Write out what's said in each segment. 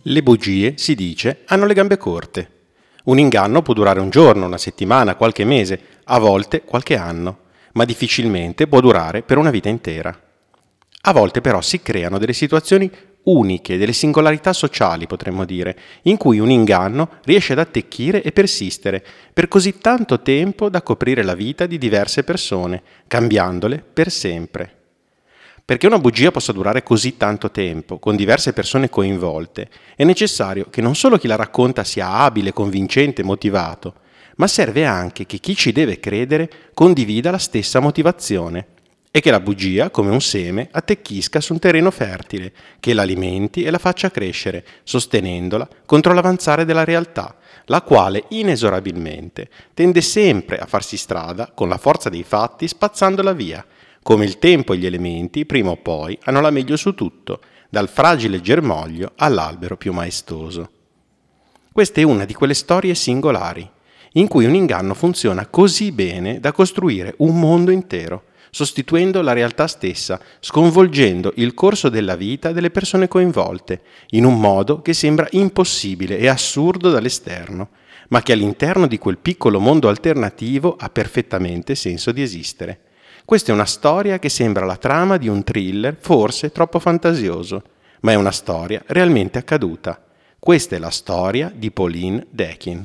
Le bugie, si dice, hanno le gambe corte. Un inganno può durare un giorno, una settimana, qualche mese, a volte qualche anno, ma difficilmente può durare per una vita intera. A volte però si creano delle situazioni uniche, delle singolarità sociali, potremmo dire, in cui un inganno riesce ad attecchire e persistere per così tanto tempo da coprire la vita di diverse persone, cambiandole per sempre. Perché una bugia possa durare così tanto tempo, con diverse persone coinvolte, è necessario che non solo chi la racconta sia abile, convincente e motivato, ma serve anche che chi ci deve credere condivida la stessa motivazione e che la bugia, come un seme, attecchisca su un terreno fertile, che l'alimenti e la faccia crescere, sostenendola contro l'avanzare della realtà, la quale inesorabilmente tende sempre a farsi strada con la forza dei fatti spazzandola via, come il tempo e gli elementi, prima o poi, hanno la meglio su tutto, dal fragile germoglio all'albero più maestoso. Questa è una di quelle storie singolari, in cui un inganno funziona così bene da costruire un mondo intero, sostituendo la realtà stessa, sconvolgendo il corso della vita delle persone coinvolte, in un modo che sembra impossibile e assurdo dall'esterno, ma che all'interno di quel piccolo mondo alternativo ha perfettamente senso di esistere. Questa è una storia che sembra la trama di un thriller forse troppo fantasioso, ma è una storia realmente accaduta. Questa è la storia di Pauline Deakin.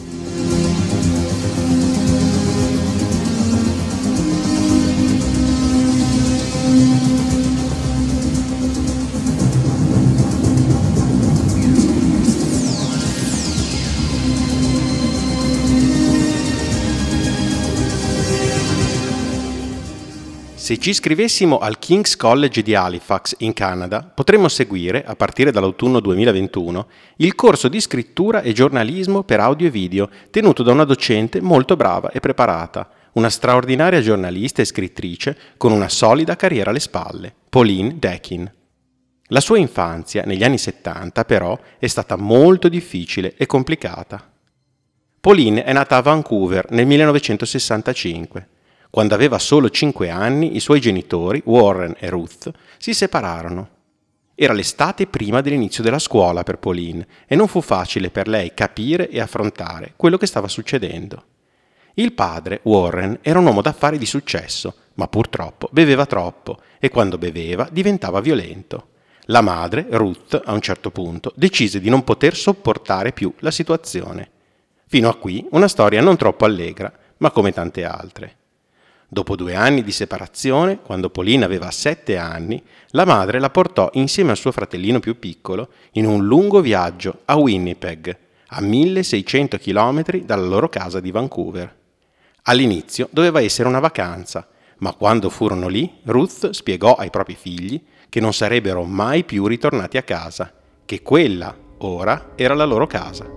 Se ci iscrivessimo al King's College di Halifax, in Canada, potremmo seguire, a partire dall'autunno 2021, il corso di scrittura e giornalismo per audio e video, tenuto da una docente molto brava e preparata, una straordinaria giornalista e scrittrice con una solida carriera alle spalle, Pauline Deakin. La sua infanzia, negli anni 70, però, è stata molto difficile e complicata. Pauline è nata a Vancouver nel 1965. Quando aveva solo 5 anni, i suoi genitori, Warren e Ruth, si separarono. Era l'estate prima dell'inizio della scuola per Pauline e non fu facile per lei capire e affrontare quello che stava succedendo. Il padre, Warren, era un uomo d'affari di successo, ma purtroppo beveva troppo e quando beveva diventava violento. La madre, Ruth, a un certo punto, decise di non poter sopportare più la situazione. Fino a qui una storia non troppo allegra, ma come tante altre. Dopo 2 anni di separazione, quando Pauline aveva 7 anni, la madre la portò insieme al suo fratellino più piccolo in un lungo viaggio a Winnipeg, a 1600 km dalla loro casa di Vancouver. All'inizio doveva essere una vacanza, ma quando furono lì, Ruth spiegò ai propri figli che non sarebbero mai più ritornati a casa, che quella, ora, era la loro casa.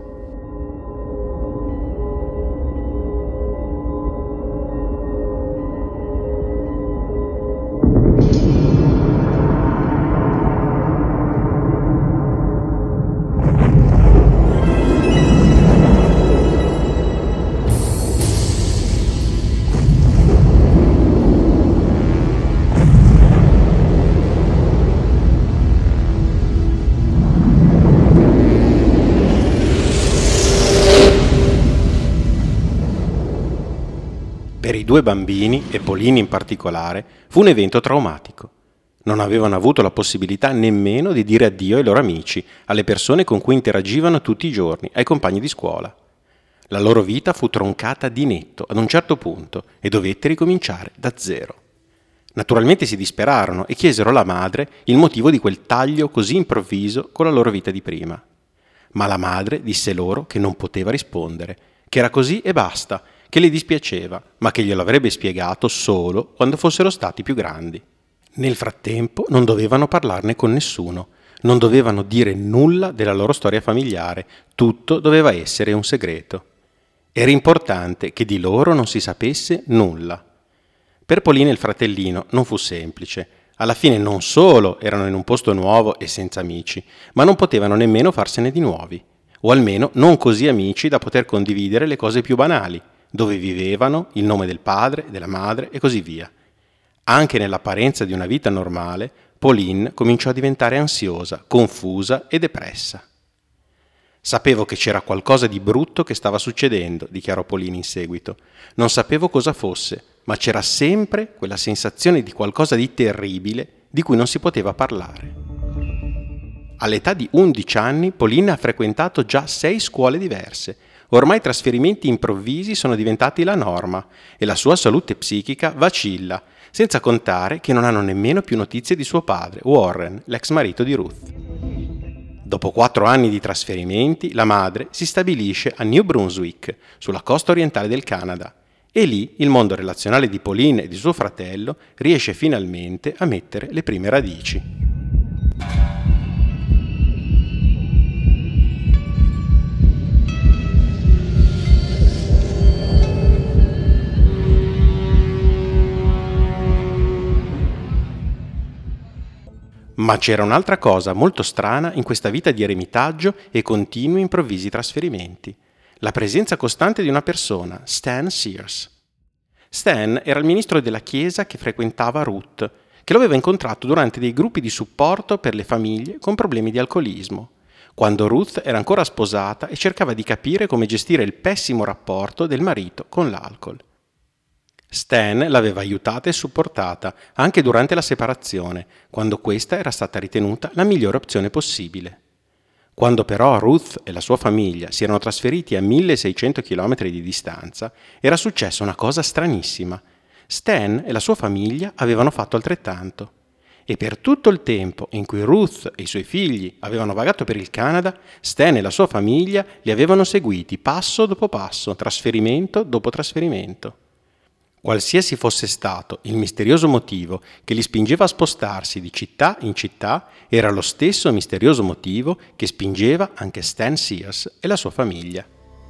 Per i 2 bambini, e Pauline in particolare, fu un evento traumatico. Non avevano avuto la possibilità nemmeno di dire addio ai loro amici, alle persone con cui interagivano tutti i giorni, ai compagni di scuola. La loro vita fu troncata di netto ad un certo punto e dovette ricominciare da zero. Naturalmente si disperarono e chiesero alla madre il motivo di quel taglio così improvviso con la loro vita di prima. Ma la madre disse loro che non poteva rispondere, che era così e basta, che le dispiaceva, ma che glielo avrebbe spiegato solo quando fossero stati più grandi. Nel frattempo non dovevano parlarne con nessuno, non dovevano dire nulla della loro storia familiare, tutto doveva essere un segreto. Era importante che di loro non si sapesse nulla. Per Pauline e il fratellino non fu semplice. Alla fine non solo erano in un posto nuovo e senza amici, ma non potevano nemmeno farsene di nuovi, o almeno non così amici da poter condividere le cose più banali, dove vivevano, il nome del padre, della madre e così via. Anche nell'apparenza di una vita normale, Pauline cominciò a diventare ansiosa, confusa e depressa. Sapevo che c'era qualcosa di brutto che stava succedendo, dichiarò Pauline in seguito. Non sapevo cosa fosse, ma c'era sempre quella sensazione di qualcosa di terribile di cui non si poteva parlare. All'età di 11 anni, Pauline ha frequentato già 6 scuole diverse. Ormai i trasferimenti improvvisi sono diventati la norma e la sua salute psichica vacilla, senza contare che non hanno nemmeno più notizie di suo padre, Warren, l'ex marito di Ruth. Dopo 4 anni di trasferimenti, la madre si stabilisce a New Brunswick, sulla costa orientale del Canada, e lì il mondo relazionale di Pauline e di suo fratello riesce finalmente a mettere le prime radici. Ma c'era un'altra cosa molto strana in questa vita di eremitaggio e continui improvvisi trasferimenti. La presenza costante di una persona, Stan Sears. Stan era il ministro della chiesa che frequentava Ruth, che lo aveva incontrato durante dei gruppi di supporto per le famiglie con problemi di alcolismo, quando Ruth era ancora sposata e cercava di capire come gestire il pessimo rapporto del marito con l'alcol. Stan l'aveva aiutata e supportata anche durante la separazione, quando questa era stata ritenuta la migliore opzione possibile. Quando però Ruth e la sua famiglia si erano trasferiti a 1600 km di distanza, era successa una cosa stranissima. Stan e la sua famiglia avevano fatto altrettanto. E per tutto il tempo in cui Ruth e i suoi figli avevano vagato per il Canada, Stan e la sua famiglia li avevano seguiti passo dopo passo, trasferimento dopo trasferimento. Qualsiasi fosse stato il misterioso motivo che li spingeva a spostarsi di città in città, era lo stesso misterioso motivo che spingeva anche Stan Sears e la sua famiglia.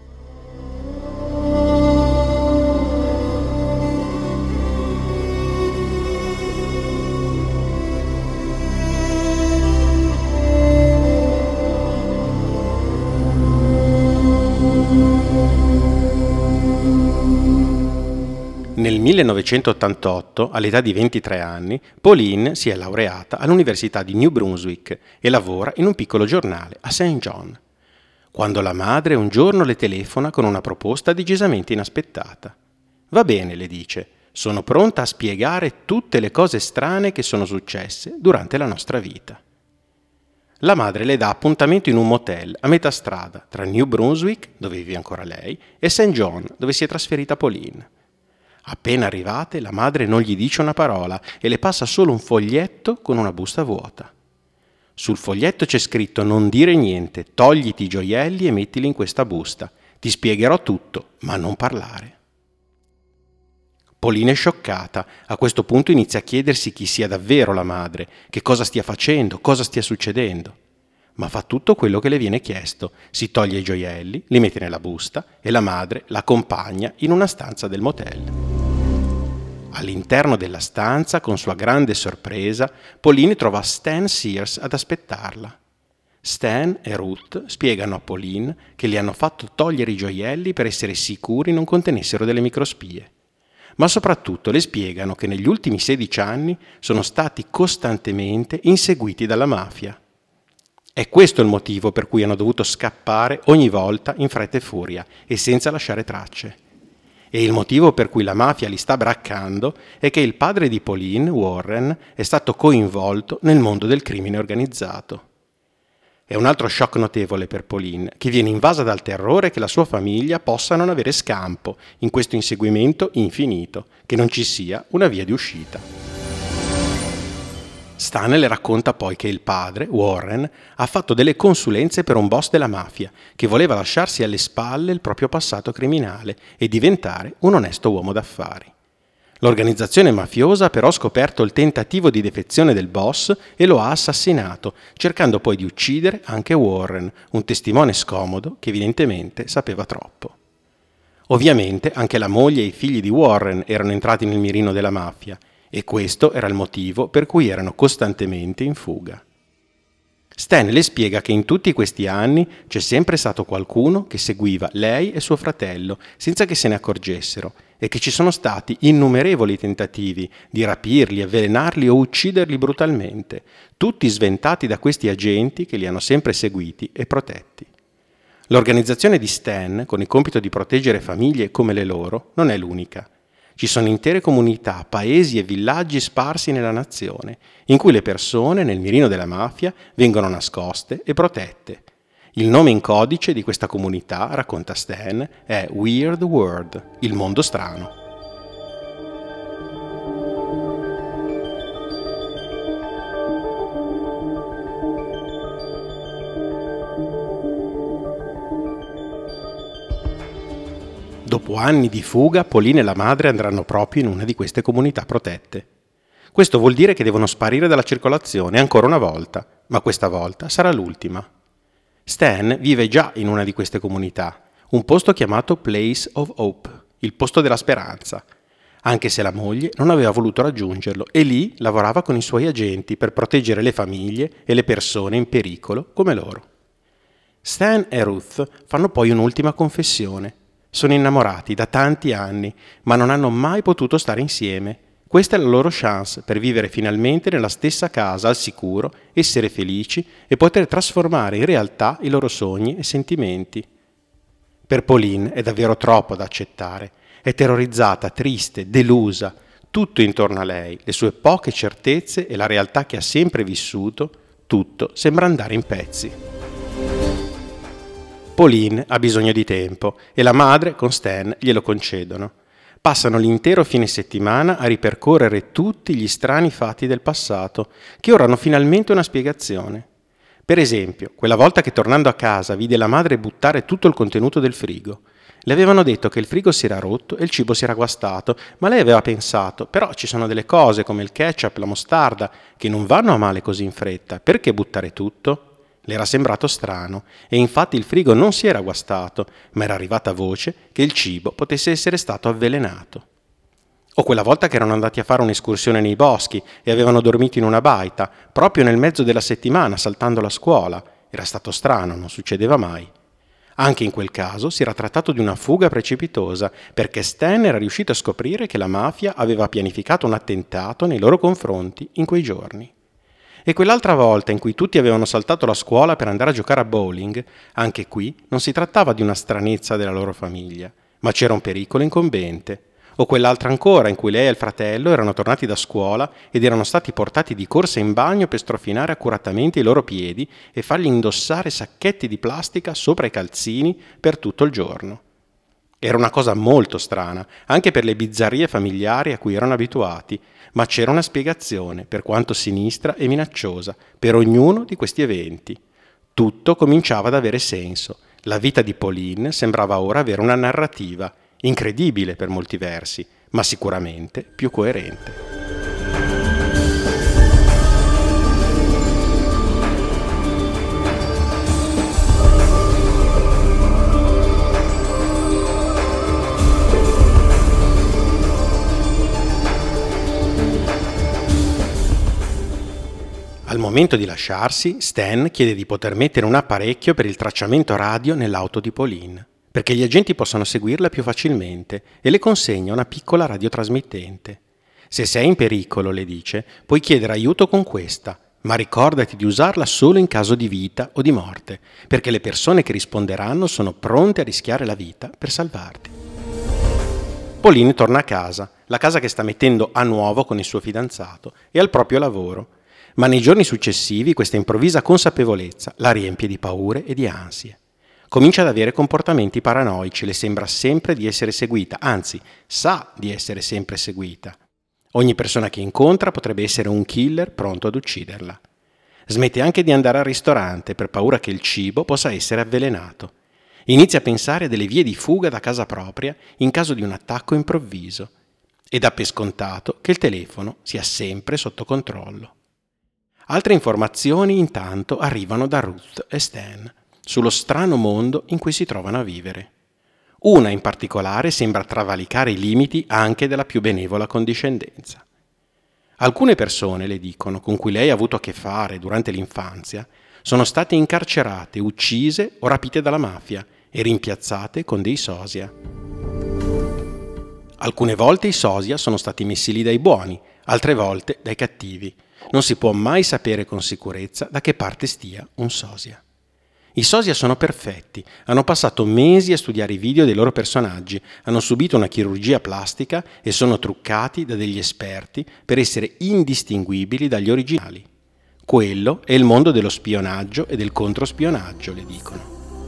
Nel 1988, all'età di 23 anni, Pauline si è laureata all'Università di New Brunswick e lavora in un piccolo giornale a St. John, quando la madre un giorno le telefona con una proposta decisamente inaspettata. Va bene, le dice, sono pronta a spiegare tutte le cose strane che sono successe durante la nostra vita. La madre le dà appuntamento in un motel a metà strada tra New Brunswick, dove vive ancora lei, e St. John, dove si è trasferita Pauline. Appena arrivate, la madre non gli dice una parola e le passa solo un foglietto con una busta vuota. Sul foglietto c'è scritto: non dire niente, togliti i gioielli e mettili in questa busta. Ti spiegherò tutto, ma non parlare. Pauline è scioccata. A questo punto inizia a chiedersi chi sia davvero la madre, che cosa stia facendo, cosa stia succedendo. Ma fa tutto quello che le viene chiesto. Si toglie i gioielli, li mette nella busta e la madre l'accompagna in una stanza del motel. All'interno della stanza, con sua grande sorpresa, Pauline trova Stan Sears ad aspettarla. Stan e Ruth spiegano a Pauline che le hanno fatto togliere i gioielli per essere sicuri non contenessero delle microspie. Ma soprattutto le spiegano che negli ultimi 16 anni sono stati costantemente inseguiti dalla mafia. È questo il motivo per cui hanno dovuto scappare ogni volta in fretta e furia e senza lasciare tracce. E il motivo per cui la mafia li sta braccando è che il padre di Pauline, Warren, è stato coinvolto nel mondo del crimine organizzato. È un altro shock notevole per Pauline, che viene invasa dal terrore che la sua famiglia possa non avere scampo in questo inseguimento infinito, che non ci sia una via di uscita. Stan le racconta poi che il padre, Warren, ha fatto delle consulenze per un boss della mafia che voleva lasciarsi alle spalle il proprio passato criminale e diventare un onesto uomo d'affari. L'organizzazione mafiosa ha però scoperto il tentativo di defezione del boss e lo ha assassinato, cercando poi di uccidere anche Warren, un testimone scomodo che evidentemente sapeva troppo. Ovviamente anche la moglie e i figli di Warren erano entrati nel mirino della mafia, e questo era il motivo per cui erano costantemente in fuga. Stan le spiega che in tutti questi anni c'è sempre stato qualcuno che seguiva lei e suo fratello senza che se ne accorgessero e che ci sono stati innumerevoli tentativi di rapirli, avvelenarli o ucciderli brutalmente, tutti sventati da questi agenti che li hanno sempre seguiti e protetti. L'organizzazione di Stan, con il compito di proteggere famiglie come le loro, non è l'unica. Ci sono intere comunità, paesi e villaggi sparsi nella nazione, in cui le persone, nel mirino della mafia, vengono nascoste e protette. Il nome in codice di questa comunità, racconta Stan, è Weird World, il mondo strano. Dopo anni di fuga, Pauline e la madre andranno proprio in una di queste comunità protette. Questo vuol dire che devono sparire dalla circolazione ancora una volta, ma questa volta sarà l'ultima. Stan vive già in una di queste comunità, un posto chiamato Place of Hope, il posto della speranza, anche se la moglie non aveva voluto raggiungerlo e lì lavorava con i suoi agenti per proteggere le famiglie e le persone in pericolo come loro. Stan e Ruth fanno poi un'ultima confessione. Sono innamorati da tanti anni, ma non hanno mai potuto stare insieme. Questa è la loro chance per vivere finalmente nella stessa casa al sicuro, essere felici e poter trasformare in realtà i loro sogni e sentimenti. Per Pauline è davvero troppo da accettare. È terrorizzata, triste, delusa. Tutto intorno a lei, le sue poche certezze e la realtà che ha sempre vissuto, tutto sembra andare in pezzi. Pauline ha bisogno di tempo e la madre con Stan glielo concedono. Passano l'intero fine settimana a ripercorrere tutti gli strani fatti del passato, che ora hanno finalmente una spiegazione. Per esempio, quella volta che tornando a casa vide la madre buttare tutto il contenuto del frigo. Le avevano detto che il frigo si era rotto e il cibo si era guastato, ma lei aveva pensato, però ci sono delle cose come il ketchup, la mostarda, che non vanno a male così in fretta, perché buttare tutto? Le era sembrato strano e infatti il frigo non si era guastato, ma era arrivata voce che il cibo potesse essere stato avvelenato. O quella volta che erano andati a fare un'escursione nei boschi e avevano dormito in una baita, proprio nel mezzo della settimana, saltando la scuola. Era stato strano, non succedeva mai. Anche in quel caso si era trattato di una fuga precipitosa, perché Stan era riuscito a scoprire che la mafia aveva pianificato un attentato nei loro confronti in quei giorni. E quell'altra volta in cui tutti avevano saltato la scuola per andare a giocare a bowling, anche qui non si trattava di una stranezza della loro famiglia, ma c'era un pericolo incombente. O quell'altra ancora in cui lei e il fratello erano tornati da scuola ed erano stati portati di corsa in bagno per strofinare accuratamente i loro piedi e fargli indossare sacchetti di plastica sopra i calzini per tutto il giorno. Era una cosa molto strana, anche per le bizzarrie familiari a cui erano abituati, ma c'era una spiegazione, per quanto sinistra e minacciosa, per ognuno di questi eventi. Tutto cominciava ad avere senso. La vita di Pauline sembrava ora avere una narrativa, incredibile per molti versi, ma sicuramente più coerente. Al momento di lasciarsi, Stan chiede di poter mettere un apparecchio per il tracciamento radio nell'auto di Pauline, perché gli agenti possano seguirla più facilmente, e le consegna una piccola radiotrasmittente. Se sei in pericolo, le dice, puoi chiedere aiuto con questa, ma ricordati di usarla solo in caso di vita o di morte, perché le persone che risponderanno sono pronte a rischiare la vita per salvarti. Pauline torna a casa, la casa che sta mettendo a nuovo con il suo fidanzato, e al proprio lavoro. Ma nei giorni successivi questa improvvisa consapevolezza la riempie di paure e di ansie. Comincia ad avere comportamenti paranoici, le sembra sempre di essere seguita, anzi, sa di essere sempre seguita. Ogni persona che incontra potrebbe essere un killer pronto ad ucciderla. Smette anche di andare al ristorante per paura che il cibo possa essere avvelenato. Inizia a pensare a delle vie di fuga da casa propria in caso di un attacco improvviso e dà per scontato che il telefono sia sempre sotto controllo. Altre informazioni intanto arrivano da Ruth e Stan sullo strano mondo in cui si trovano a vivere. Una in particolare sembra travalicare i limiti anche della più benevola condiscendenza. Alcune persone, le dicono, con cui lei ha avuto a che fare durante l'infanzia, sono state incarcerate, uccise o rapite dalla mafia e rimpiazzate con dei sosia. Alcune volte i sosia sono stati messi lì dai buoni, altre volte dai cattivi. Non si può mai sapere con sicurezza da che parte stia un sosia. I sosia sono perfetti, hanno passato mesi a studiare i video dei loro personaggi, hanno subito una chirurgia plastica e sono truccati da degli esperti per essere indistinguibili dagli originali. Quello è il mondo dello spionaggio e del controspionaggio, le dicono.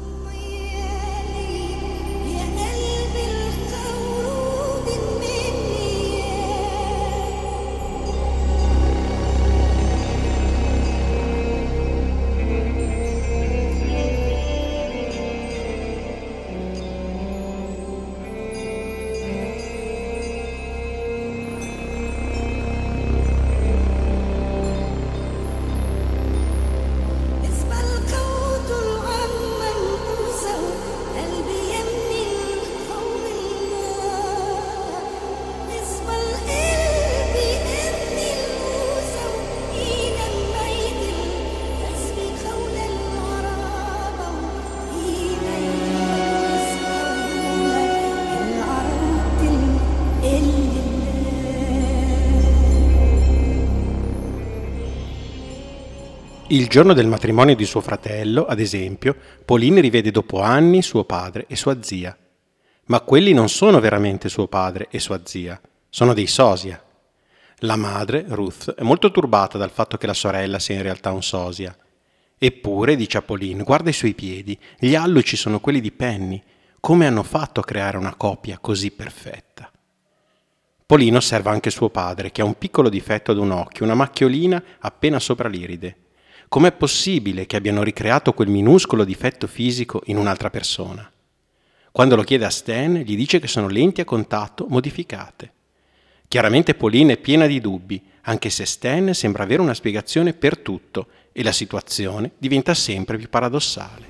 Il giorno del matrimonio di suo fratello, ad esempio, Pauline rivede dopo anni suo padre e sua zia. Ma quelli non sono veramente suo padre e sua zia, sono dei sosia. La madre, Ruth, è molto turbata dal fatto che la sorella sia in realtà un sosia. Eppure, dice a Pauline, guarda i suoi piedi, gli alluci sono quelli di Penny. Come hanno fatto a creare una coppia così perfetta? Pauline osserva anche suo padre, che ha un piccolo difetto ad un occhio, una macchiolina appena sopra l'iride. Com'è possibile che abbiano ricreato quel minuscolo difetto fisico in un'altra persona? Quando lo chiede a Stan, gli dice che sono lenti a contatto modificate. Chiaramente Pauline è piena di dubbi, anche se Stan sembra avere una spiegazione per tutto e la situazione diventa sempre più paradossale.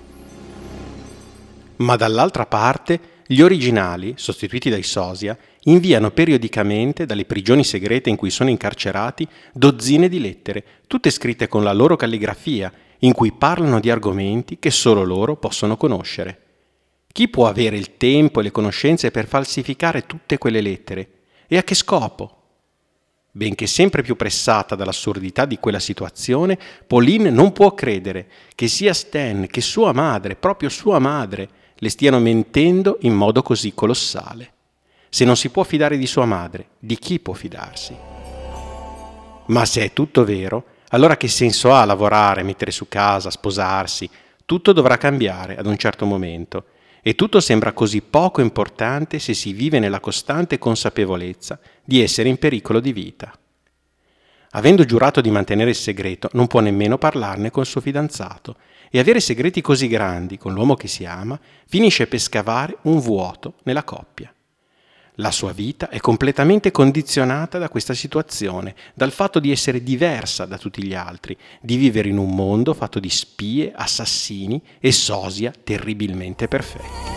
Ma dall'altra parte, gli originali, sostituiti dai sosia, inviano periodicamente dalle prigioni segrete in cui sono incarcerati dozzine di lettere, tutte scritte con la loro calligrafia, in cui parlano di argomenti che solo loro possono conoscere. Chi può avere il tempo e le conoscenze per falsificare tutte quelle lettere? E a che scopo? Benché sempre più pressata dall'assurdità di quella situazione, Pauline non può credere che sia Stan che sua madre, proprio sua madre, le stiano mentendo in modo così colossale. Se non si può fidare di sua madre, di chi può fidarsi? Ma se è tutto vero, allora che senso ha lavorare, mettere su casa, sposarsi? Tutto dovrà cambiare ad un certo momento e tutto sembra così poco importante se si vive nella costante consapevolezza di essere in pericolo di vita. Avendo giurato di mantenere il segreto, non può nemmeno parlarne col suo fidanzato e avere segreti così grandi con l'uomo che si ama finisce per scavare un vuoto nella coppia. La sua vita è completamente condizionata da questa situazione, dal fatto di essere diversa da tutti gli altri, di vivere in un mondo fatto di spie, assassini e sosia terribilmente perfetti.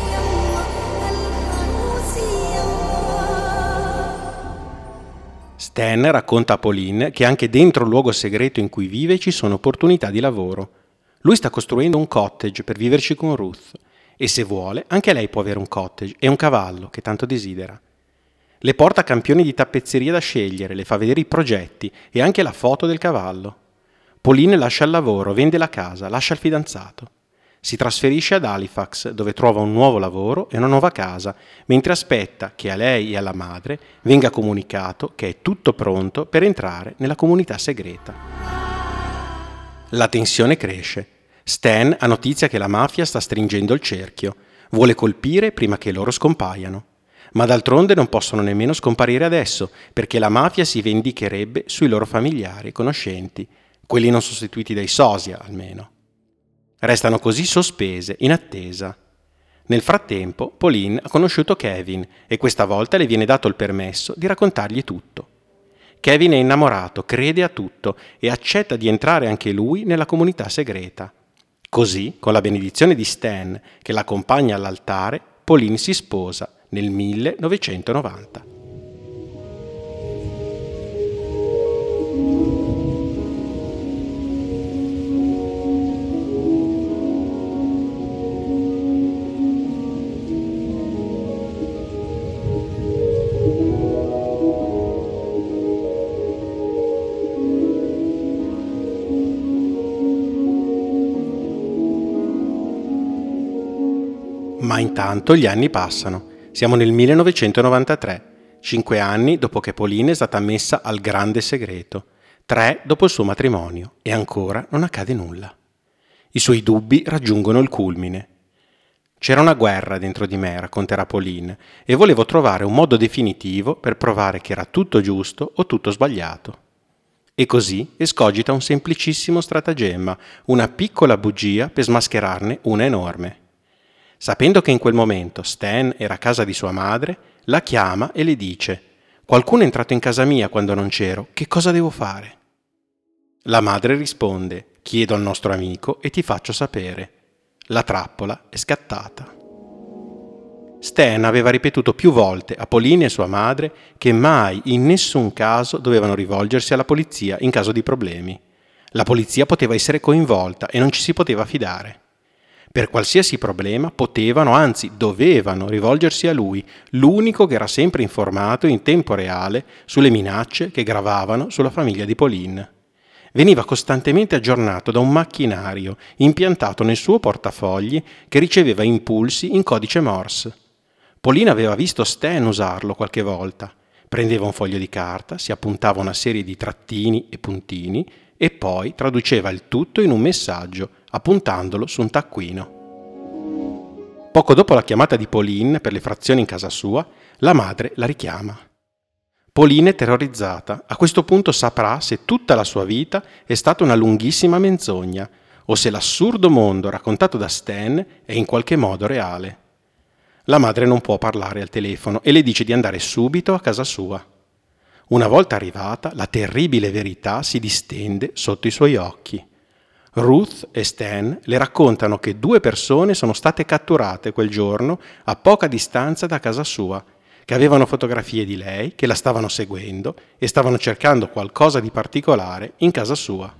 Stan racconta a Pauline che anche dentro il luogo segreto in cui vive ci sono opportunità di lavoro. Lui sta costruendo un cottage per viverci con Ruth. E se vuole, anche lei può avere un cottage e un cavallo che tanto desidera. Le porta campioni di tappezzeria da scegliere, le fa vedere i progetti e anche la foto del cavallo. Pauline lascia il lavoro, vende la casa, lascia il fidanzato. Si trasferisce ad Halifax, dove trova un nuovo lavoro e una nuova casa, mentre aspetta che a lei e alla madre venga comunicato che è tutto pronto per entrare nella comunità segreta. La tensione cresce. Stan ha notizia che la mafia sta stringendo il cerchio, vuole colpire prima che loro scompaiano. Ma d'altronde non possono nemmeno scomparire adesso, perché la mafia si vendicherebbe sui loro familiari e conoscenti, quelli non sostituiti dai sosia almeno. Restano così sospese, in attesa. Nel frattempo, Pauline ha conosciuto Kevin e questa volta le viene dato il permesso di raccontargli tutto. Kevin è innamorato, crede a tutto e accetta di entrare anche lui nella comunità segreta. Così, con la benedizione di Stan, che l'accompagna all'altare, Pauline si sposa nel 1990. Ma intanto gli anni passano. Siamo nel 1993, 5 anni dopo che Pauline è stata ammessa al grande segreto, 3 dopo il suo matrimonio, e ancora non accade nulla. I suoi dubbi raggiungono il culmine. C'era una guerra dentro di me, racconterà Pauline, e volevo trovare un modo definitivo per provare che era tutto giusto o tutto sbagliato. E così escogita un semplicissimo stratagemma, una piccola bugia per smascherarne una enorme. Sapendo che in quel momento Stan era a casa di sua madre, la chiama e le dice: «Qualcuno è entrato in casa mia quando non c'ero, che cosa devo fare?» La madre risponde: «Chiedo al nostro amico e ti faccio sapere». La trappola è scattata. Stan aveva ripetuto più volte a Pauline e sua madre che mai, in nessun caso, dovevano rivolgersi alla polizia in caso di problemi. La polizia poteva essere coinvolta e non ci si poteva fidare. Per qualsiasi problema potevano, anzi dovevano rivolgersi a lui, l'unico che era sempre informato in tempo reale sulle minacce che gravavano sulla famiglia di Pauline. Veniva costantemente aggiornato da un macchinario impiantato nel suo portafogli che riceveva impulsi in codice Morse. Pauline aveva visto Stan usarlo qualche volta. Prendeva un foglio di carta, si appuntava una serie di trattini e puntini e poi traduceva il tutto in un messaggio, appuntandolo su un taccuino. Poco dopo la chiamata di Pauline per le frazioni in casa sua, la madre la richiama. Pauline è terrorizzata. A questo punto saprà se tutta la sua vita è stata una lunghissima menzogna o se l'assurdo mondo raccontato da Stan è in qualche modo reale. La madre non può parlare al telefono e le dice di andare subito a casa sua. Una volta arrivata, la terribile verità si distende sotto i suoi occhi. Ruth e Stan le raccontano che 2 persone sono state catturate quel giorno a poca distanza da casa sua, che avevano fotografie di lei, che la stavano seguendo e stavano cercando qualcosa di particolare in casa sua.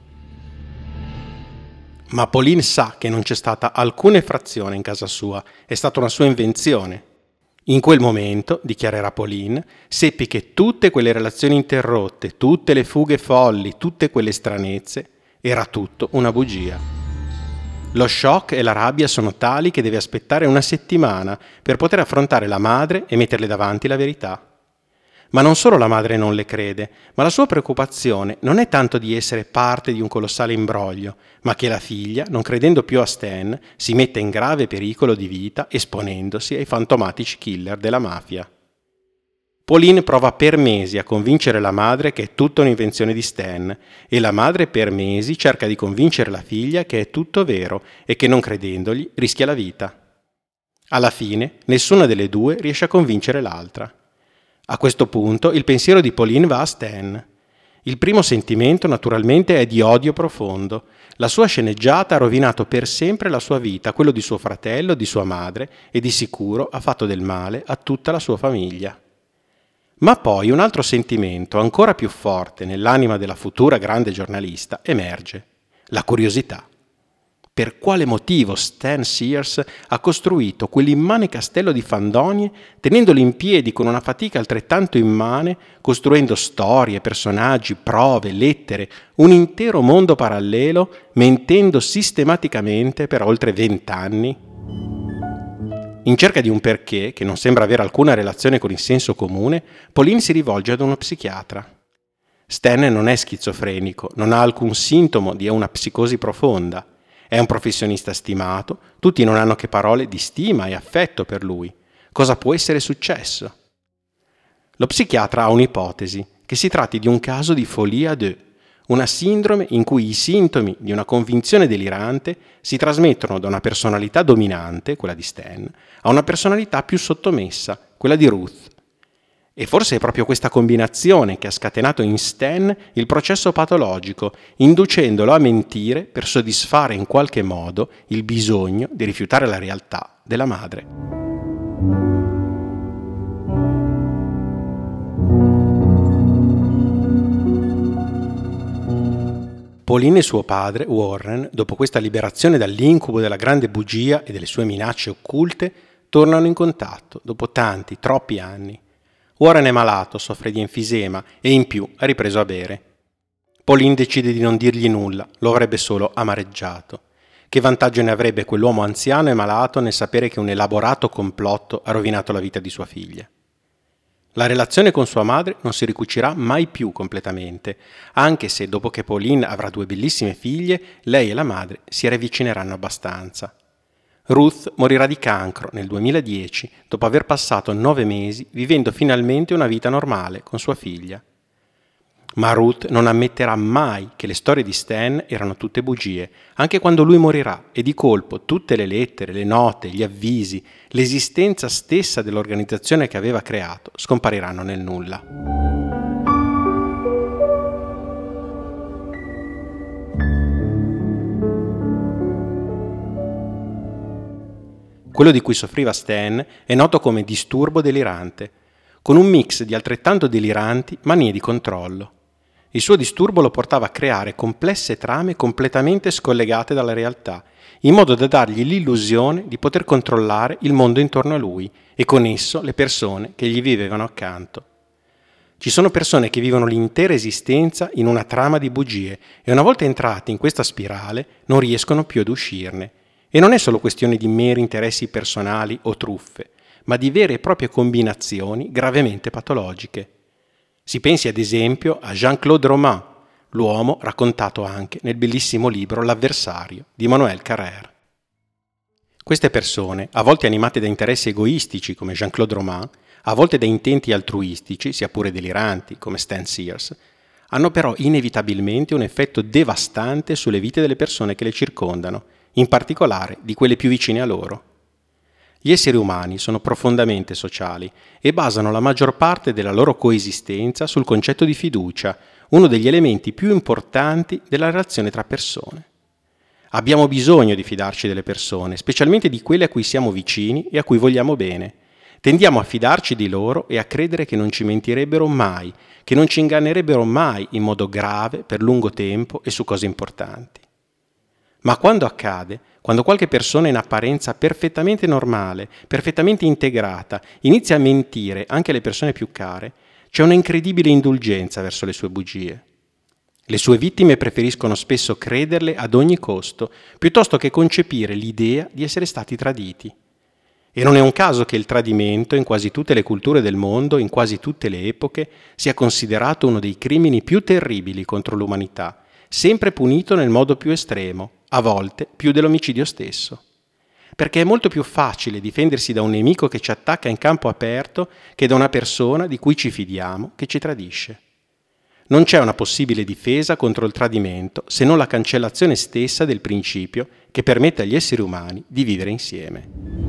Ma Pauline sa che non c'è stata alcuna effrazione in casa sua, è stata una sua invenzione. In quel momento, dichiarerà Pauline, seppi che tutte quelle relazioni interrotte, tutte le fughe folli, tutte quelle stranezze, era tutto una bugia. Lo shock e la rabbia sono tali che deve aspettare una settimana per poter affrontare la madre e metterle davanti la verità. Ma non solo la madre non le crede, ma la sua preoccupazione non è tanto di essere parte di un colossale imbroglio, ma che la figlia, non credendo più a Stan, si metta in grave pericolo di vita esponendosi ai fantomatici killer della mafia. Pauline prova per mesi a convincere la madre che è tutta un'invenzione di Stan e la madre per mesi cerca di convincere la figlia che è tutto vero e che non credendogli rischia la vita. Alla fine nessuna delle due riesce a convincere l'altra. A questo punto il pensiero di Pauline va a Stan. Il primo sentimento naturalmente è di odio profondo. La sua sceneggiata ha rovinato per sempre la sua vita, quello di suo fratello, di sua madre e di sicuro ha fatto del male a tutta la sua famiglia. Ma poi un altro sentimento ancora più forte nell'anima della futura grande giornalista emerge: la curiosità. Per quale motivo Stan Sears ha costruito quell'immane castello di fandonie tenendolo in piedi con una fatica altrettanto immane, costruendo storie, personaggi, prove, lettere, un intero mondo parallelo, mentendo sistematicamente per oltre 20 anni? In cerca di un perché, che non sembra avere alcuna relazione con il senso comune, Pauline si rivolge ad uno psichiatra. Stan non è schizofrenico, non ha alcun sintomo di una psicosi profonda. È un professionista stimato, tutti non hanno che parole di stima e affetto per lui. Cosa può essere successo? Lo psichiatra ha un'ipotesi, che si tratti di un caso di folie à deux, una sindrome in cui i sintomi di una convinzione delirante si trasmettono da una personalità dominante, quella di Stan, a una personalità più sottomessa, quella di Ruth. E forse è proprio questa combinazione che ha scatenato in Stan il processo patologico, inducendolo a mentire per soddisfare in qualche modo il bisogno di rifiutare la realtà della madre. Pauline e suo padre, Warren, dopo questa liberazione dall'incubo della grande bugia e delle sue minacce occulte, tornano in contatto dopo tanti, troppi anni. Warren è malato, soffre di enfisema e in più ha ripreso a bere. Pauline decide di non dirgli nulla, lo avrebbe solo amareggiato. Che vantaggio ne avrebbe quell'uomo anziano e malato nel sapere che un elaborato complotto ha rovinato la vita di sua figlia? La relazione con sua madre non si ricucirà mai più completamente, anche se dopo che Pauline avrà 2 bellissime figlie, lei e la madre si ravvicineranno abbastanza. Ruth morirà di cancro nel 2010, dopo aver passato 9 mesi vivendo finalmente una vita normale con sua figlia. Ma Ruth non ammetterà mai che le storie di Stan erano tutte bugie, anche quando lui morirà e di colpo tutte le lettere, le note, gli avvisi, l'esistenza stessa dell'organizzazione che aveva creato scompariranno nel nulla. Quello di cui soffriva Stan è noto come disturbo delirante, con un mix di altrettanto deliranti manie di controllo. Il suo disturbo lo portava a creare complesse trame completamente scollegate dalla realtà, in modo da dargli l'illusione di poter controllare il mondo intorno a lui e con esso le persone che gli vivevano accanto. Ci sono persone che vivono l'intera esistenza in una trama di bugie e una volta entrati in questa spirale non riescono più ad uscirne. E non è solo questione di meri interessi personali o truffe, ma di vere e proprie combinazioni gravemente patologiche. Si pensi ad esempio a Jean-Claude Roman, l'uomo raccontato anche nel bellissimo libro L'avversario di Emmanuel Carrère. Queste persone, a volte animate da interessi egoistici come Jean-Claude Roman, a volte da intenti altruistici, sia pure deliranti come Stan Sears, hanno però inevitabilmente un effetto devastante sulle vite delle persone che le circondano, in particolare di quelle più vicine a loro. Gli esseri umani sono profondamente sociali e basano la maggior parte della loro coesistenza sul concetto di fiducia, uno degli elementi più importanti della relazione tra persone. Abbiamo bisogno di fidarci delle persone, specialmente di quelle a cui siamo vicini e a cui vogliamo bene. Tendiamo a fidarci di loro e a credere che non ci mentirebbero mai, che non ci ingannerebbero mai in modo grave, per lungo tempo e su cose importanti. Ma quando accade, quando qualche persona in apparenza perfettamente normale, perfettamente integrata, inizia a mentire anche alle persone più care, c'è una incredibile indulgenza verso le sue bugie. Le sue vittime preferiscono spesso crederle ad ogni costo, piuttosto che concepire l'idea di essere stati traditi. E non è un caso che il tradimento, in quasi tutte le culture del mondo, in quasi tutte le epoche, sia considerato uno dei crimini più terribili contro l'umanità, sempre punito nel modo più estremo, a volte più dell'omicidio stesso. Perché è molto più facile difendersi da un nemico che ci attacca in campo aperto che da una persona di cui ci fidiamo che ci tradisce. Non c'è una possibile difesa contro il tradimento se non la cancellazione stessa del principio che permette agli esseri umani di vivere insieme.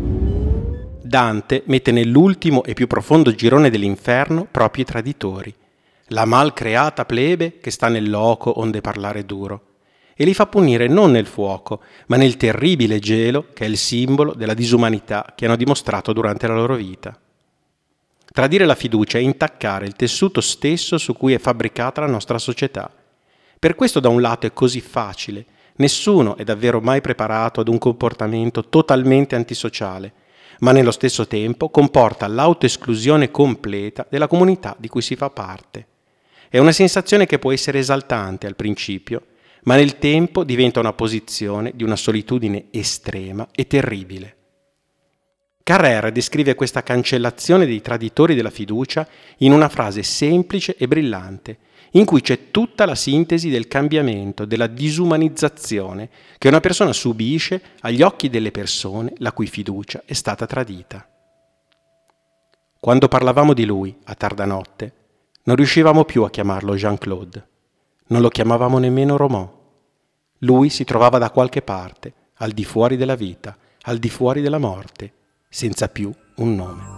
Dante mette nell'ultimo e più profondo girone dell'inferno proprio i traditori, la mal creata plebe che sta nel loco onde parlare duro, e li fa punire non nel fuoco, ma nel terribile gelo che è il simbolo della disumanità che hanno dimostrato durante la loro vita. Tradire la fiducia è intaccare il tessuto stesso su cui è fabbricata la nostra società. Per questo da un lato è così facile, nessuno è davvero mai preparato ad un comportamento totalmente antisociale, ma nello stesso tempo comporta l'autoesclusione completa della comunità di cui si fa parte. È una sensazione che può essere esaltante al principio, ma nel tempo diventa una posizione di una solitudine estrema e terribile. Carrère descrive questa cancellazione dei traditori della fiducia in una frase semplice e brillante, in cui c'è tutta la sintesi del cambiamento, della disumanizzazione che una persona subisce agli occhi delle persone la cui fiducia è stata tradita. Quando parlavamo di lui a tarda notte, non riuscivamo più a chiamarlo Jean-Claude. Non lo chiamavamo nemmeno Roman. Lui si trovava da qualche parte, al di fuori della vita, al di fuori della morte, senza più un nome.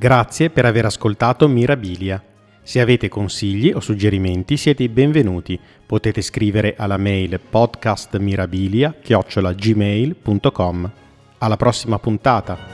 Grazie per aver ascoltato Mirabilia. Se avete consigli o suggerimenti siete i benvenuti. Potete scrivere alla mail podcastmirabilia@gmail.com. Alla prossima puntata!